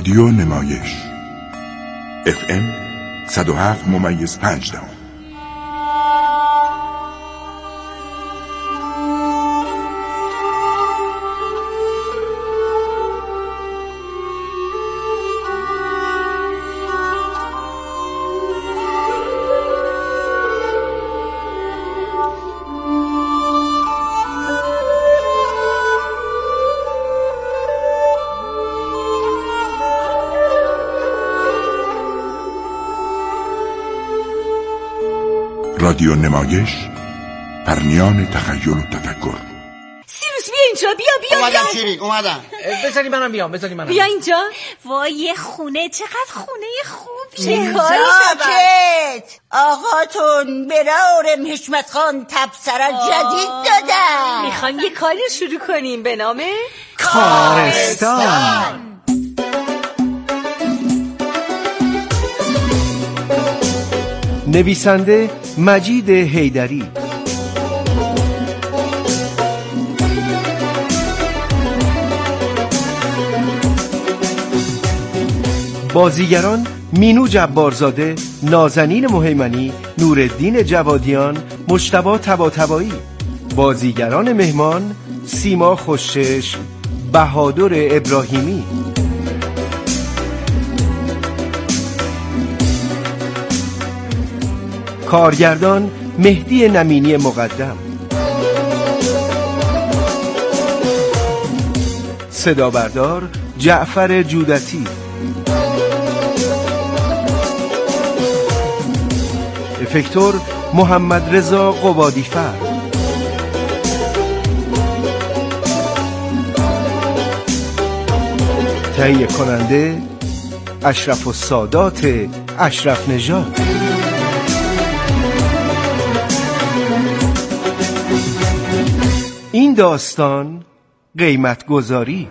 رادیو نمایش FM 107.5. رادیو نمایش پرنیان تخیل و تفکر. سیروس بیا اینجا، بیا اومدم شیرین، اومدم. بذاری منم بیام. بیا اینجا. وای خونه چقدر خونه خوبی. چه کاری ساکت آقاتون به رارم حشمت خان تبصره جدید دادن. میخوایم یه کاری شروع کنیم به نام کارستان. نویسنده مجید حیدری، بازیگران مینو جبارزاده، نازنین مهیمنی، نورالدین جوادیان، مجتبی طباطبایی. بازیگران مهمان سیما خوشچشم، بهادر ابراهیمی. کارگردان مهدی نمینی مقدم. صدا بردار جعفر جودتی. افکتور محمد رضا قبادیفر. تهیه کننده اشرف السادات اشرف نژاد. این داستان قیمت گذاری.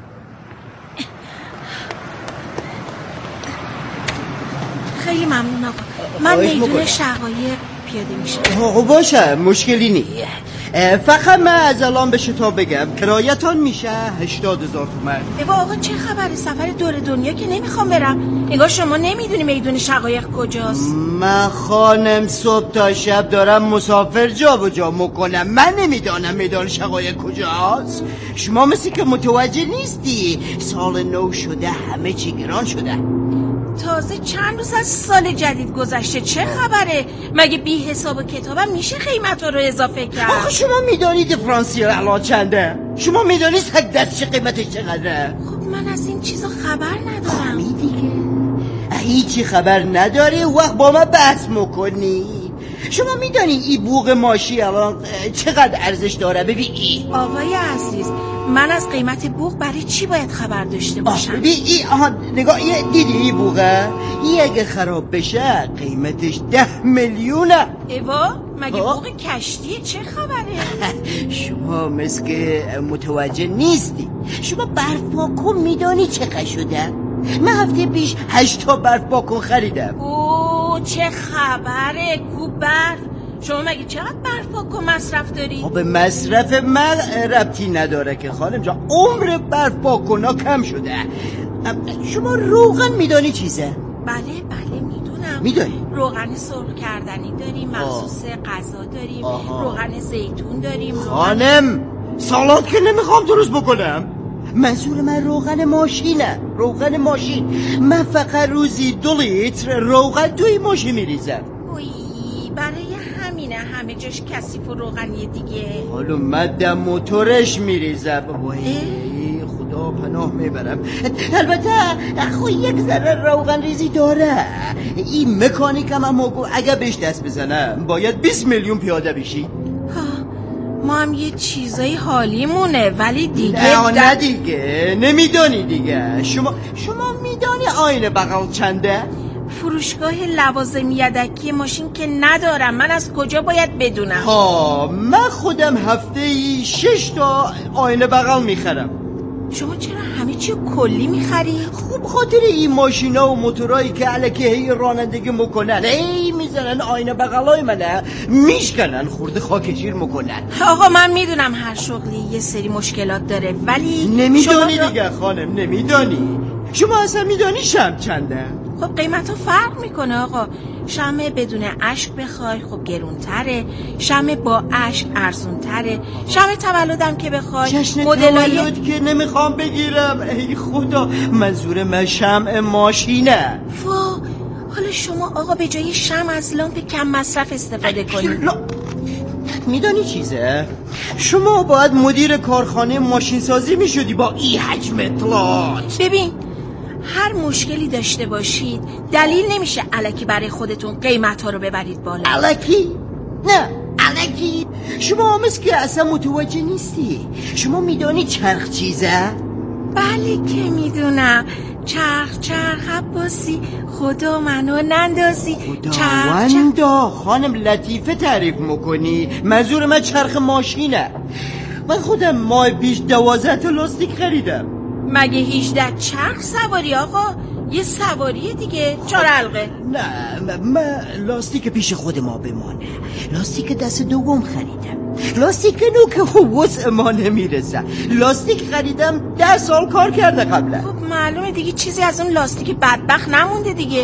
خیلی ممنون آقا. من میدون شقایق پیاده میشم. باشه، مشکلی نیست. فقط من از الان به شما بگم کرایتان میشه 80,000 تومان. ایوا آقا چه خبره؟ سفر دور دنیا که نمیخوام برم. انگار شما نمیدونی میدون شقایق کجاست. من خانم صبح تا شب دارم مسافر جا و جا میکنم. من نمیدانم میدان شقایق کجاست. شما مثل که متوجه نیستی. سال نو شده، همه چی گران شده. تازه چند روز از سال جدید گذشته، چه خبره؟ مگه بی حساب و کتابم میشه قیمت رو اضافه کرد؟ آخه شما میدانید فرانسیه الان چنده؟ شما میدانید یک دست چه قیمتش چقدره؟ خب من از این چیزا خبر ندارم. دیگه هیچی خبر نداری وقت با من بحث میکنی. شما میدانی این بوق ماشی الان چقدر ارزش داره؟ ببین این آقای عزیز، من از قیمت بوق برای چی باید خبر داشته باشم؟ ببین این نگاه، دیدی این بوقه؟ این اگه خراب بشه قیمتش 10 میلیونه. ایوا مگه بوق کشتیه؟ چه خبره؟ شما مثل که متوجه نیستی. شما برف پاکن میدانی چقدر شده؟ من هفته پیش 8 تا برف پاکن خریدم. اوه چه خبره؟ کو برف؟ شما مگه چقدر برف پاکن مصرف داری؟ به مصرف من ربطی نداره که خانم جان. عمر برف پاکنا کم شده. شما روغن میدانی چیزه؟ بله میدونم. میدانی؟ روغن سرخ کردنی داریم، مخصوص غذا داریم، روغن زیتون داریم. خانم سالاد که نمیخوام درست بکنم. منظور من روغن ماشینه. روغن ماشین. من فقط روزی 2 لیتر روغن توی ماشین میریزم. برای همینه همه جاش کثیف و روغنی دیگه. حالا مدام موتورش میریزم. خدا پناه میبرم. البته خب یک ذره روغن ریزی داره. این مکانیکم هم اگه بهش دست بزنم باید 20 میلیون پیاده بشی. ما هم یه چیزای حالیمونه ولی دیگه نه دیگه نمیدانی دیگه. شما میدانی آینه بغل چنده؟ فروشگاه لوازم یدکی ماشین که ندارم. من از کجا باید بدونم؟ من خودم هفته‌ای 6 تا آینه بغل میخرم. شما چرا همه چی کلی میخری؟ خوب خاطر این ماشینا و موتورایی که الکی هی رانندگی میکنن هی میزنن آینه بغلای منه میشکنن، خورده خاکشیر میکنن. آقا من میدونم هر شغلی یه سری مشکلات داره ولی نمیدانی دیگه خانم، نمیدانی. شما اصلا میدانی شمع چنده؟ خب قیمت ها فرق میکنه آقا. شمع بدون اشک بخوای خب گرونتره، شمع با اشک ارزونتره، شمع تولدم که بخوای جشن مدلای تولد که نمیخوام بگیرم. ای خدا، منظور من شمع ماشینه. حالا شما آقا به جای شمع از لامپ کم مصرف استفاده کنید. میدانی چیزه؟ شما باید مدیر کارخانه ماشین سازی میشدی با این حجم اطلاعات. ببین هر مشکلی داشته باشید دلیل نمیشه الکی برای خودتون قیمت ها رو ببرید بالا. الکی؟ نه الکی. شما مثل که اصلا متوجه نیستی. شما میدانی چرخ چیزه؟ بله که میدونم. چرخ عباسی خدا منو نندازی. خداوندا خانم لطیفه تعریف میکنی. منظور من چرخ ماشینه. من خودم ماه پیش 12 تا لاستیک خریدم. مگه 18 چرخ سواری آقا؟ یه سواری دیگه 4 حلقه. نه من لاستیک پیش خود ما بمانه. لاستیک دست دوم خریدم. لاستیک نو که خب وسع ما نمیرسه. لاستیک خریدم 10 سال کار کرده قبلا. خب معلومه دیگه چیزی از اون لاستیک بدبخت نمونده دیگه.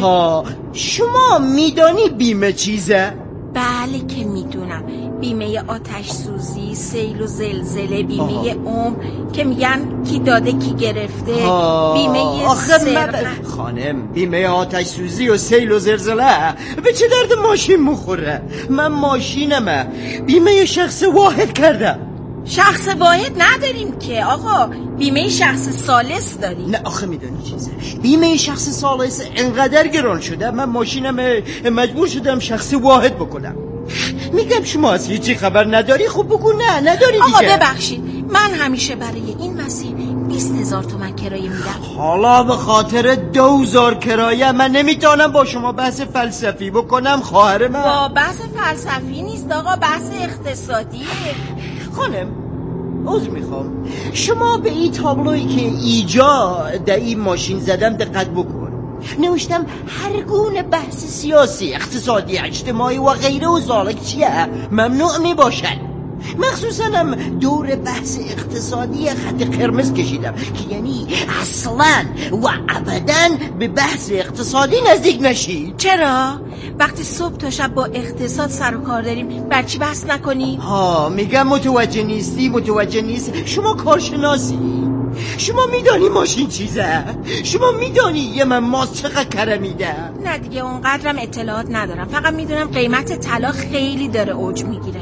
شما میدانی بیمه چیزه؟ بله که میدونم. بیمه آتش سوزی، سیل و زلزله، بیمه عمر که میگن کی داده کی گرفته، بیمه سرقت. خانم بیمه آتش سوزی و سیل و زلزله به چه درد ماشین مخوره؟ من ماشینمه بیمه شخص واحد کردم. شخص واحد نداریم که آقا، بیمه شخص ثالث داریم. نه آخه میدونی چیزه، بیمه شخص ثالث انقدر گران شده من ماشینم مجبور شدم شخص واحد بکنم. میگم شما از هیچی خبر نداری. خب بگو نه نداری دیگه. آقا ببخشید من همیشه برای این مسیر 20,000 تومان کرایه میدم. حالا به خاطر 2,000 کرایه من نمیتونم با شما بحث فلسفی بکنم خواهر من. با بحث فلسفی نیست آقا، بحث اقتصادیه. خانم عذر میخوام، شما به این تابلویی که ایجا در این ماشین زدم دقت بکن. نوشتم هر گونه بحث سیاسی، اقتصادی، اجتماعی و غیره و ذالک چیه ممنوع میباشد. مخصوصا هم دور بحث اقتصادی خط قرمز کشیدم که یعنی اصلا و ابدا به بحث اقتصادی نزدیک نشی. چرا؟ وقتی صبح تا شب با اقتصاد سر و کار داریم بر چی بحث نکنی؟ میگم متوجه نیست. شما کارشناسی، شما میدانی ماشین چیزه، شما میدانی یه من ماست چقدر کره میده. نه دیگه اونقدرم اطلاعات ندارم، فقط میدونم قیمت طلا خیلی داره اوج میگیره.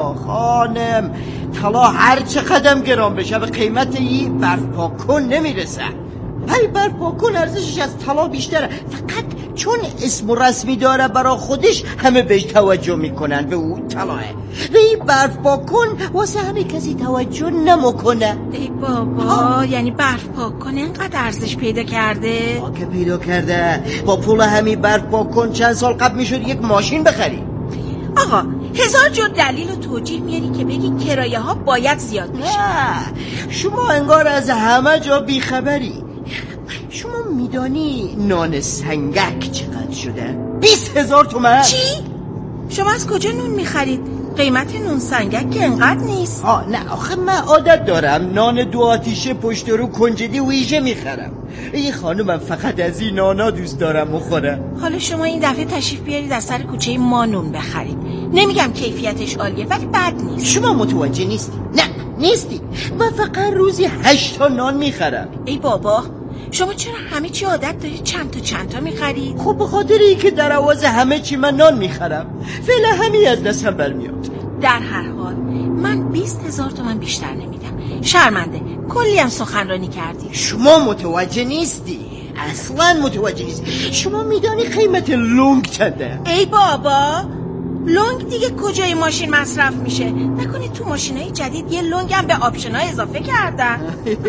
خانم طلا هر چقدر گران بشه به قیمت این برف پاکن نمیرسه. هی برف پاکن ارزشش از طلا بیشتره، فقط چون اسم و رسمی داره برای خودش همه بهش توجه میکنن به اون طلاه. و این برف پاکن واسه همه کسی توجه نمیکنه. ای بابا یعنی برف پاکن اینقدر ارزش پیدا کرده؟ که پیدا کرده. با پول همین برف پاکن چند سال قبل میشد یک ماشین بخری. آقا 1000 جور دلیل و توجیه میاری که بگی کرایه ها باید زیاد بشه. نه شما انگار از همه جا بیخبری. شما میدانی نان سنگک چقدر شده؟ 20,000 تومان. چی؟ شما از کجا نون میخرید؟ قیمت نون سنگک که انقدر نیست. نه آخه من عادت دارم نان 2 آتیشه پشت رو کنجدی ویژه میخرم. این خانومم فقط از این نانا دوست دارم بخوره. حالا شما این دفعه تشریف بیارید از سر کوچه ما نون بخرید. نمیگم کیفیتش عالیه ولی بد نیست. شما متوجه نیستی؟ نه نیستی. من فقط روزی 8 تا نان میخرم. ای بابا شما چرا همه چی عادت دارید چند تا میخرید؟ خب به خاطر این که در عوض همه چی من نان میخرم، فعلا همین از دستم برمیاد. در هر حال من 20,000 تومان بیشتر نمیدم. شرمنده، کلی هم سخنرانی کردی. شما متوجه نیستی، اصلا متوجه نیستی. شما میدانی قیمت لونگ چنده؟ ای بابا لونگ دیگه کجای ماشین مصرف میشه؟ نکنید تو ماشینای جدید یه لونگ هم به آپشن‌ها اضافه کردن؟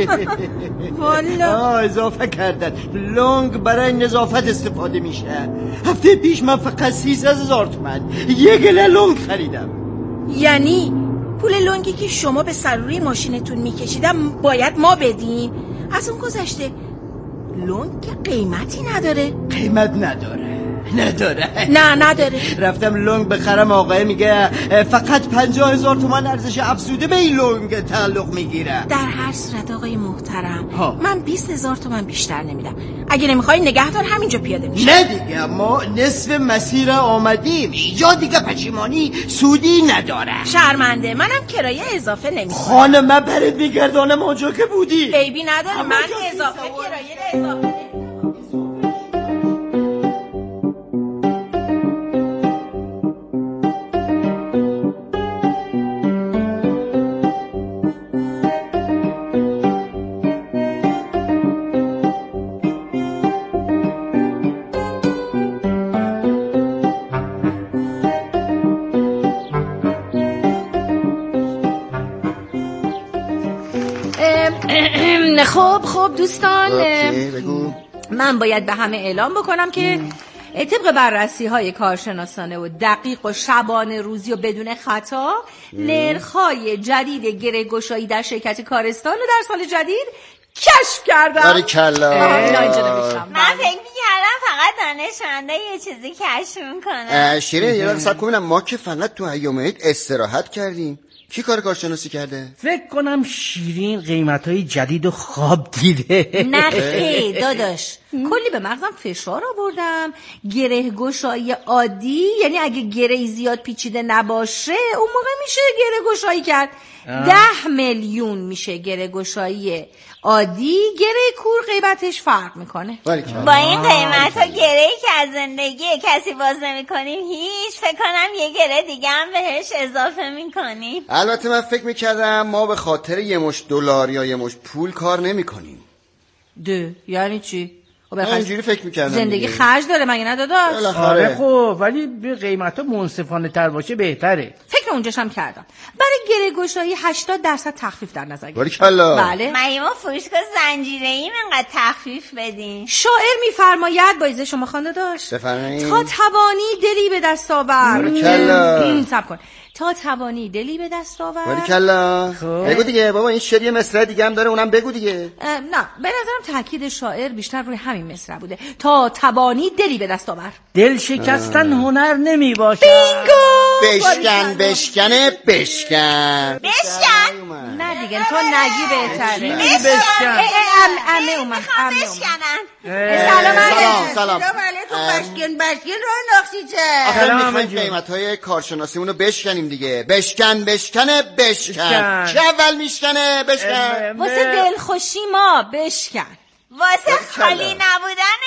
والا اضافه کردن. لونگ برای نظافت استفاده میشه. هفته پیش من فقط 13,000 تومان یه گله لونگ خریدم. یعنی پول لونگی که شما به سروری ماشینتون میکشیدم باید ما بدیم؟ از اون گذشته لونگ که قیمتی نداره. قیمت نداره. نداره. نه نداره. رفتم لنگ بخرم، آقای میگه فقط 50,000 تومان ارزش افزوده به این لنگ تعلق میگیره. در هر صورت آقای محترم من 20,000 تومان بیشتر نمیدم. اگه نمیخوای نگهدار همینجا پیاده میشه. نه دیگه، ما نصف مسیر آمدیم، اینجا دیگه پشیمانی سودی نداره. شرمنده، منم کرایه اضافه نمیکنم. خانم من برات میگردانم آنجا که بودی. عیبی نداره، من اضافه کرایه اضافه. خب دوستان، من باید به همه اعلام بکنم که طبق بررسی های کارشناسانه و دقیق و شبانه روزی و بدون خطا نرخ‌های جدید گره گشایی در شرکت کارستان رو در سال جدید کشف کردم. باریکلا. من فکر می‌کردم فقط دانشمندا یه چیزی کشف میکنن. شیرین یه لحظه صبر کن ببینم، ما که فقط تو ایام عید استراحت کردیم، کی کار کارشناسی کرده؟ فکر کنم شیرین قیمت‌های جدید و خواب دیده. نه داداش، کلی به مغزم فشار آوردم. گره گشایی عادی یعنی اگه گره زیاد پیچیده نباشه اون موقع میشه گره گشایی کرد. 10 میلیون میشه گره گشایی عادی. گره کور قیمتش فرق میکنه. با این قیمت ها گره‌ای که از زندگی کسی باز نمی‌کنیم هیچ، فکر کنم یه گره دیگه هم بهش اضافه می‌کنیم. البته من فکر می‌کردم ما به خاطر یه مشت دلار یا یه مشت پول کار نمی‌کنیم. یعنی چی؟ اینجوری فکر می‌کردم زندگی خرج داره مگه نه داداش؟ آره خب، ولی به قیمتا منصفانه تر باشه بهتره. فکر اونجاش هم کردم. برای گره گشایی 80% تخفیف در نظر گرفتم. باریکلا. بله. ما فروشگاه زنجیره‌ایم اینقدر تخفیف بدین. شاعر میفرماید با اجازه شما خانده داشت، بفرمایید. تا توانی دلی به دست آور. باریکلا. صبر کن. تا توانی دلی به دست آور. باریکلا. بگو دیگه بابا، این شعر یه مصرع دیگه هم داره، اونم بگو دیگه. نه به نظرم تاکید شاعر بیشتر روی همین مصرع بوده. تا توانی دلی به دست آور. دل شکستن هنر نمی باشه. بینگو. بشکن نه دیگه تو نگی بهتره. بشکن. امه اومد. سلام. بشکن رو انداختی چه؟ آخه میخوایم قیمت‌های کارشناسیمون رو بشکنیم دیگه. بشکن. چه اول میشکنه؟ بشکن. واسه دلخوشی ما بشکن. واسه خالی نبودن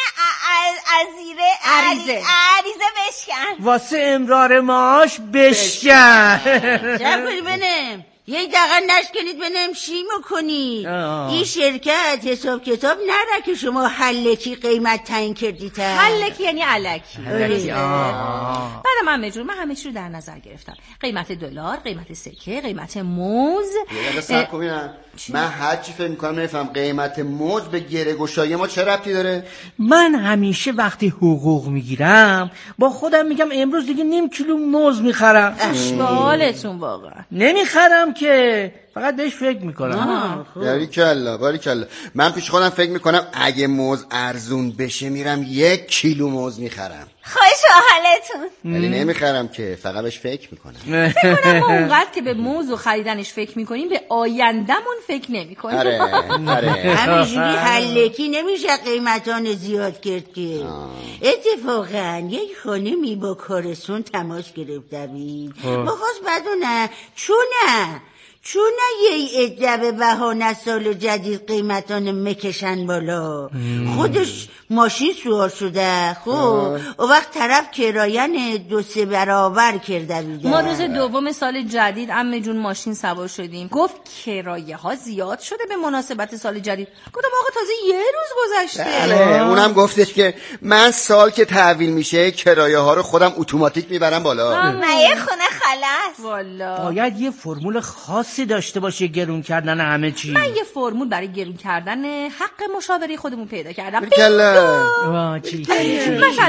عریضه بشکن. واسه امرار معاش بشکن. جب کنی بنم یه دقیقه نشکنید بنم چی میکنید؟ این شرکت حساب کتاب نره که شما حلکی قیمت تعیین کردید. حلکی یعنی علکی. بعد من همه چی رو در نظر گرفتم. قیمت دلار، قیمت سکه، قیمت موز. من هر چی فکر میکنم نمیفهم قیمت موز به گره گشایی ما چه ربطی داره؟ من همیشه وقتی حقوق میگیرم با خودم میگم امروز دیگه نیم کیلو موز میخرم. اشغالتون واقعا. نمیخرم که، فقط بهش فکر میکنم. باریکلا. من پیش خودم فکر میکنم اگه موز ارزون بشه میرم 1 کیلو موز میخرم. خوش حالتون. ولی نمیخرم که، فقط بهش فکر میکنم. فکر کنم ما اونقدر که به موز و خریدنش فکر میکنیم به آیندمون فکر نمیکنیم. آره. همینجوری حلکی نمیشه قیمتان زیاد کرد که. اتفاقا یک خانمی با کارستون تماس گرفته بود. بخواست بدونه چون یه عده به بهانه سال جدید قیمتان مکشن بالا. خودش ماشین سوار شده. خب اون وقت طرف کرایه 2-3 برابر کرده بوده. ما روز دوم سال جدید عمه جون ماشین سوار شدیم. گفت کرایه ها زیاد شده به مناسبت سال جدید. گفتم آقا تازه یه روز گذشته. اونم گفتش که من سال که تحویل میشه کرایه ها رو خودم اتوماتیک میبرم بالا. یه خونه خلاص. والا باید یه فرمول خاصی داشته باشه گرون کردن همه چی. من یه فرمول برای گرون کردن حق مشاوره خودمون پیدا کردم. مثلا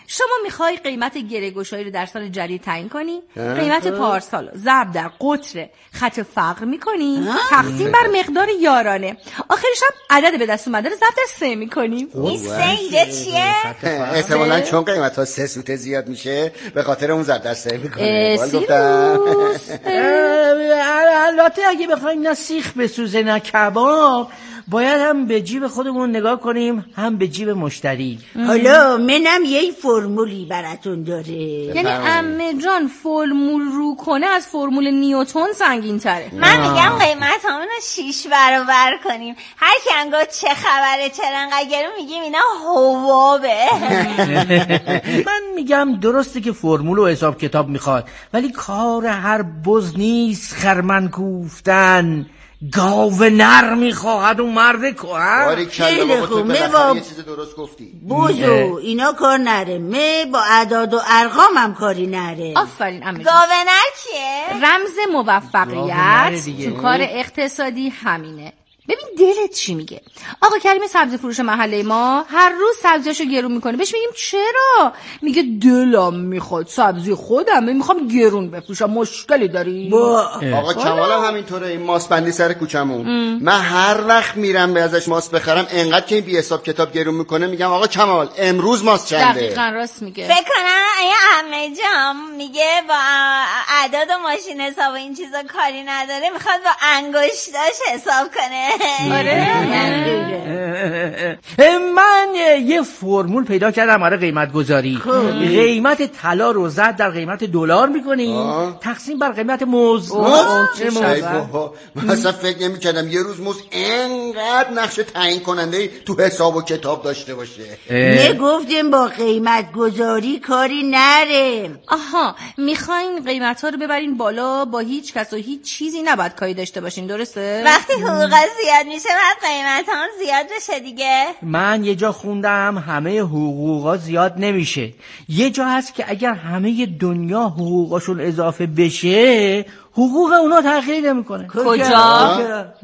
شما میخوای قیمت گره‌گشایی رو در سال جدید تعیین کنی، قیمت پارسال ضرب در قطر خط فقر میکنی، تقسیم بر مقدار یارانه، آخرش هم عدد به دست اومده رو ضرب در 3 میکنی. این 3 اینجا چیه؟ احتمالاً چون قیمت ها 3 سوته زیاد میشه به خاطر اون ضرب در 3 میکنه. البته اگه بخوایم نه سیخ بسوزه نه کباب، باید هم به جیب خودمون نگاه کنیم هم به جیب مشتری. حالا منم یه فرمولی براتون داره. یعنی عمه جان فرمول رو کنه از فرمول نیوتن سنگین تره. من میگم قیمت همون رو 6 برابر کنیم. هر کی انگار چه خبره چرا انقدر گرون میگیم اینا حبابه. من میگم درسته که فرمول و حساب کتاب میخواد، ولی کار هر بز نیست خرمن کوفتن. گاو نر میخواهد اون مرد کهن. باری کلا بابا تو بالاخره یه چیز درست گفتی. بوزو اینا کار نره، با اعداد و ارقام هم کاری نره. آفرین عمه جان. گاو نر کیه؟ رمز موفقیت تو کار اقتصادی همینه. ببین دلت چی میگه؟ آقا کریم سبزی فروش محله ما هر روز سبزیاشو گرون میکنه. بهش میگیم چرا؟ میگه دلم میخواد سبزی خودمه میخوام گرون بفروشم. مشکلی داری؟ آقا کمال هم همینطوره. این ماست بندی سر کوچمون من هر وقت میرم به ازش ماست بخرم انقدر که این بی حساب کتاب گرون میکنه میگم آقا کمال امروز ماست چنده؟ دقیقاً راست میگه. فکر کنم این عمه جان میگه با اعداد و ماشین حساب و این چیزا کاری نداره، میخواد با انگشتاش حساب کنه. من یه فرمول پیدا کردم برای قیمت گذاری. قیمت طلا رو زد در قیمت دلار میکنیم، تقسیم بر قیمت موز. من اصلا فکر نمی‌کردم یه روز موز اینقدر نقش تعیین کننده تو حساب و کتاب داشته باشه. گفتیم با قیمت گذاری کاری نره. آها میخواین قیمت ها رو ببرین بالا، با هیچ کس و هیچ چیزی نباید کاری داشته باشین، درسته؟ وقتی حقوق زیاد میشه بعد قیمت هم زیاد بشه دیگه. من یه جا خوندم همه حقوقا زیاد نمیشه. یه جا هست که اگر همه دنیا حقوقاشون اضافه بشه حقوق اونا تغییر نمیکنه. کجا؟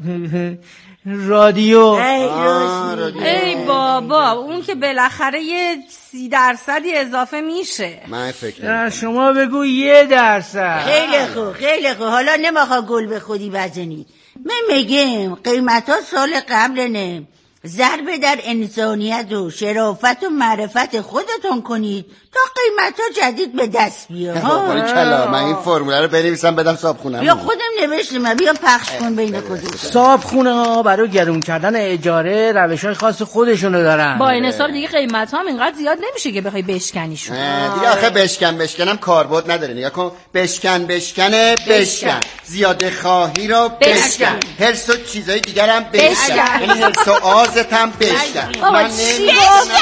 رادیو. ای بابا اون که بالاخره یه 30% اضافه میشه. من فکر شما بگو 1%. خیلی خوب حالا نمیخوا گل به خودی بزنید. من میگم قیمت ها سال قبلنه، ضربه در انسانیت و شرافت و معرفت خودتون کنید تا قیمت ها جدید به دست بیاد. من این فرموله رو بنویسم بدم صابخونم. یا خودم نوشتم بیا پخش کن بین خودتون. صابخونه ها برای گرون کردن اجاره روش‌های خاص خودشونو دارن. با این حساب دیگه قیمت ها هم اینقدر زیاد نمیشه که بخوای بشکنیشون. دیگه آخه بشکنم کاربرد نداره. نگاه کن بشکن زیاده خواهی رو بشکن، حرص و چیزای دیگر هم بشکن، یعنی حرص و آزت هم بشکن. بابا چی؟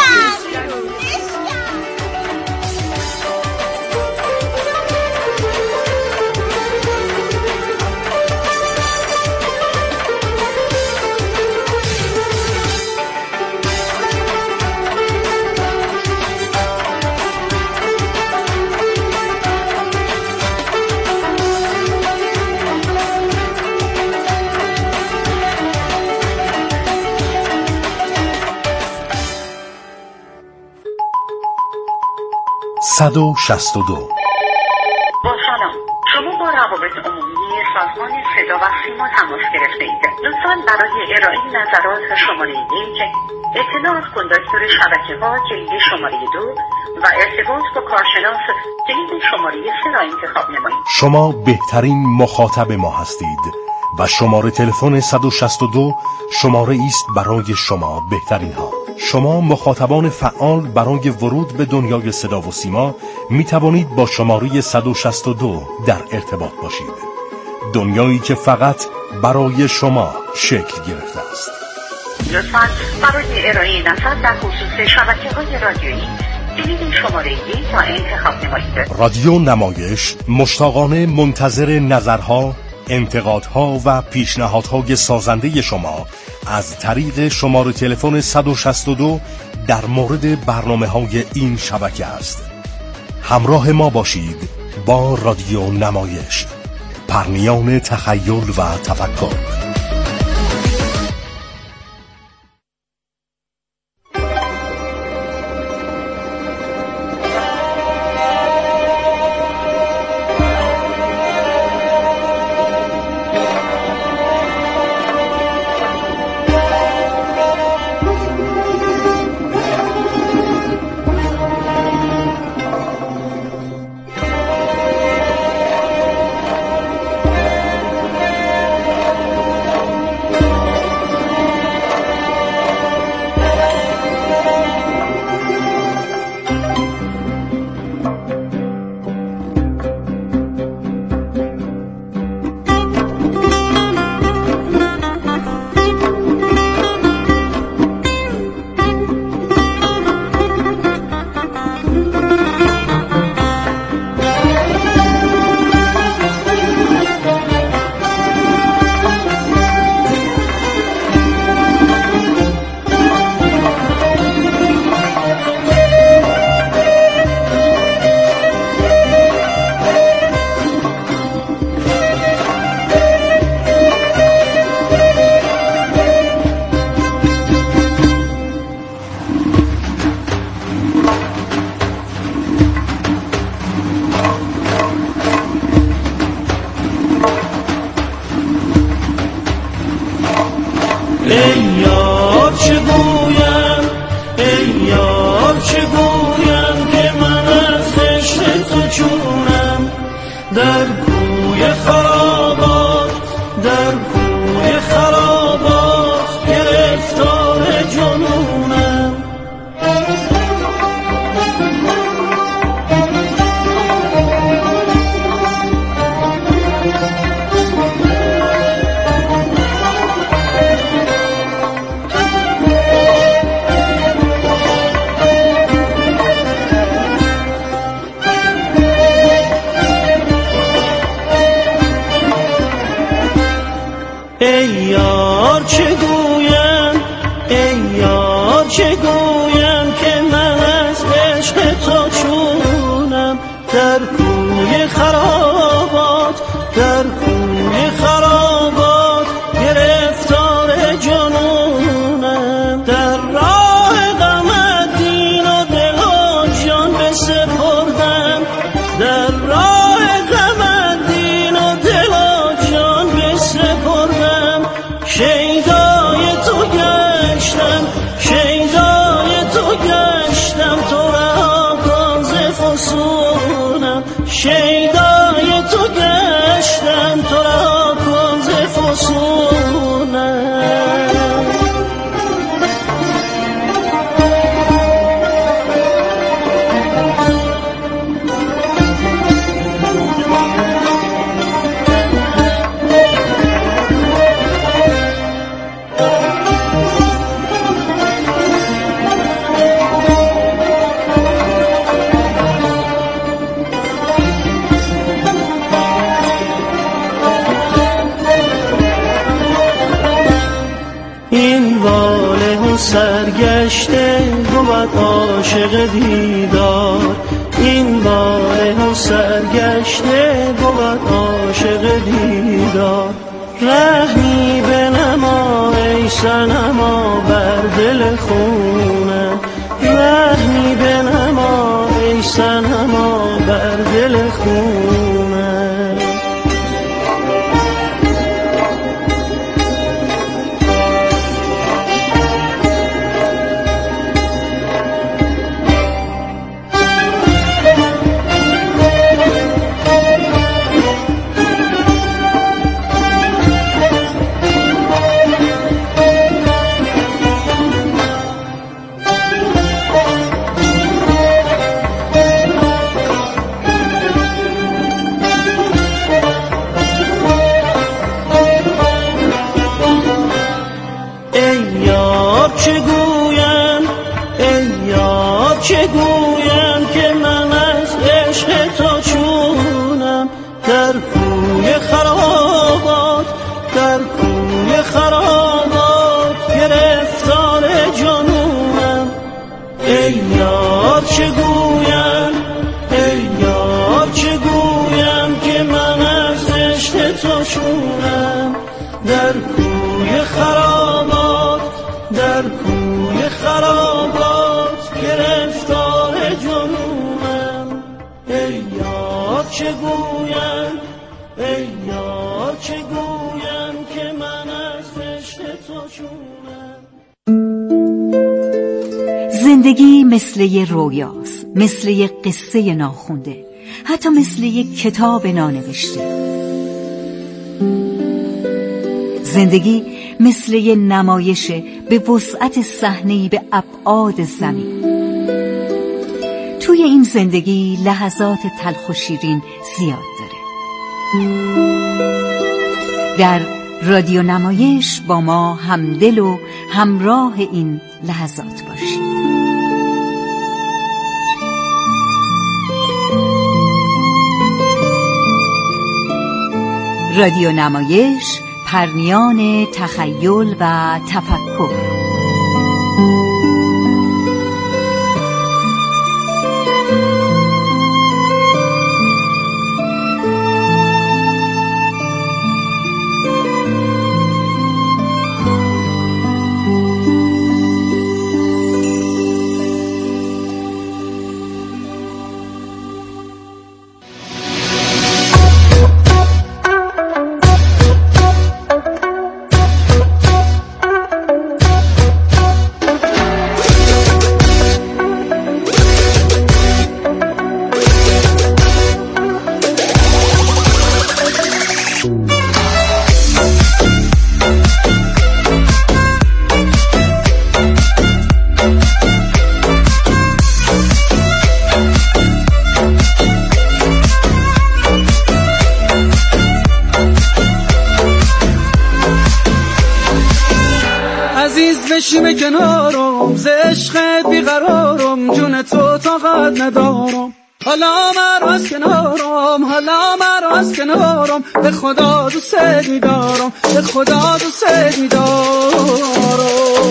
با سلام، شما با روابط عمومی سازمان صدا و سیما تماس گرفته اید. لطفاً برای ارائه نظرات شماره 1 اطلاع از کنداکتور شبکه‌ها کلید شماره 2 و ارتباط با کارشناس کلید شماره 3 را انتخاب نمایید. شما بهترین مخاطب ما هستید و شماره تلفن 162 شماره است برای شما بهترین ها. شما مخاطبان فعال برای ورود به دنیای صدا و سیما می توانید با شماره 162 در ارتباط باشید. دنیایی که فقط برای شما شکل گرفته است. لطفاً برای ارائه نظر در خصوص شبکه‌های رادیویی کلید شماره 1 را انتخاب نمایید. رادیو نمایش مشتاقانه منتظر نظرها، انتقادها و پیشنهادهای سازنده شما از طریق شماره تلفن 162 در مورد برنامه‌های این شبکه است. همراه ما باشید با رادیو نمایش، پرنیان تخیل و تفکر. در کوی خرابات، در کوی خرابات گرفتار جنونم. ای یار چه گویم، ای یار چه گویم که من از عشق تو چونم. در کوی خرابات، در کوی خرابات گرفتار جنونم. در راه غمت دین و دل و جان بسپردم، در راه غمت دین و دل و جان بسپردم. شیدای تو گشتم، شیدای تو گشتم، تو را کاز فسونم. شیدای تو گشتم، تو را کاز فسونم. این واله و سرگشته بود عاشق دیدار، این واله و سرگشته بود عاشق دیدار. رحمی بنما ای صنما بر دل خونم، رحمی بنما ای صنما بر دل خونم. چه گویم که من از عشق تو چونم. در کوی خرابات، در کوی خرابات گرفتار جنونم. ای یار چه گویم، ای یار چه گویم که من از عشق تو چونم. در کوی خرابات، در کوی خرابات گرفتار جنونم. ای یار چه گویم، ای یار چه گویم که من از عشق تو چونم. زندگی مثل یه رویاست، مثل یه قصه ناخونده، حتی مثل یه کتاب نانوشته. زندگی مثل یه نمایشه به وسعت صحنه‌ای به ابعاد زمین. توی این زندگی لحظات تلخ و شیرین زیاد داره. در رادیو نمایش با ما همدل و همراه این لحظات باشید. رادیو نمایش، پرنیان تخیل و تفکر. بشیم کنارم، ز عشقت بیقرارم، جون تو طاقت ندارم. حالا مرا از کنارم، حالا مرا از کنارم، به خدا دوست می‌دارم، به خدا دوست می‌دارم.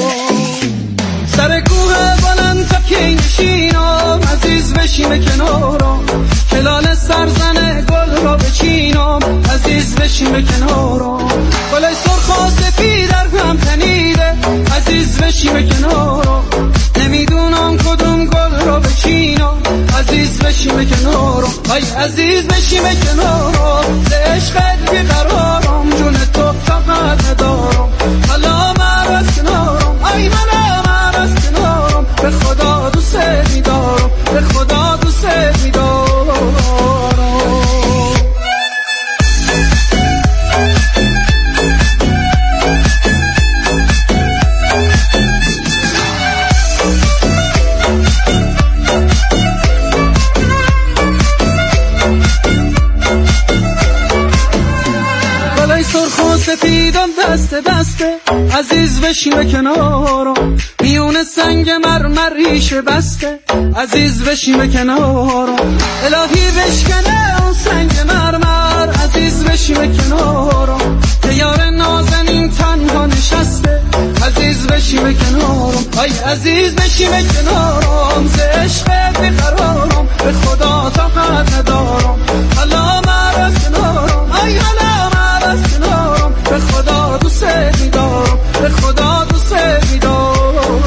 سر کوه بلند تا کی نشینم، عزیز بشیم کنارم، کلال سرزن گل را بچینم، عزیز بشیم کنارم. گل سرخ و سفید در هم تنیده، عزیز بشیم کنارم، نمیدونم کدوم گل را بچینم، عزیز بشیم کنارم. ای عزیز بشیم کنارم، ز عشقت بیقرارم، جون تو طاقت ندارم. حالا مرا از کنارم، ای مرا از کنارم، به خدا دوست می‌دارم، به خدا دوست می‌دارم. سفیدم دست دسته، عزیز بشیم کنارم، میون سنگ مرمر ریشه بسته، عزیز بشیم کنارم. الهی بشکنه اون سنگ مرمر، عزیز بشیم کنارم، که یار نازنین تنها نشسته، عزیز بشیم کنارم. ای عزیز بشیم کنارم، ز عشقت بیقرارم، به خدا طاقت ندارم. حالا مرا از کنارم، ای حالا مرا از کنارم، به خدا دوست می‌دارم، به خدا دوست می‌دارم.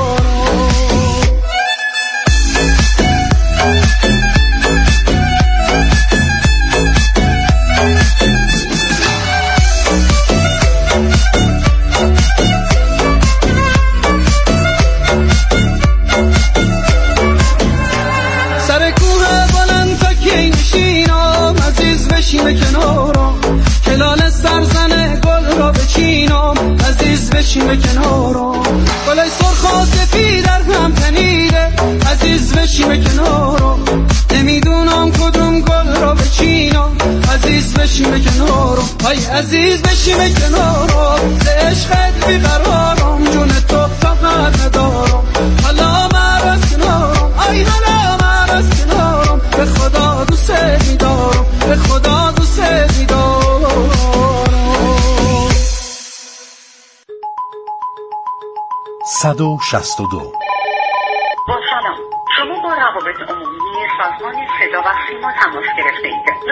سر کوه بلند تا کی نشینم، عزیز بشیم کنارم، کلال سرزن گل را بچینم، عزیز بشیم کنارم. گل سرخ و سفید در هم تنیده، عزیز بشیم کنارم، نمیدونم کدوم گل را بچینم، عزیز بشیم کنارم. ای عزیز بشیم کنارم، ز عشقت بیقرارم، جون تو طاقت ندارم. حالا مرا از کنارم، ای حالا مرا از کنارم، به خدا دوست می‌دارم، به خدا دوست می‌دارم. با سلام، شما با روابط عمومی سازمان صدا و سیما تماس گرفته اید.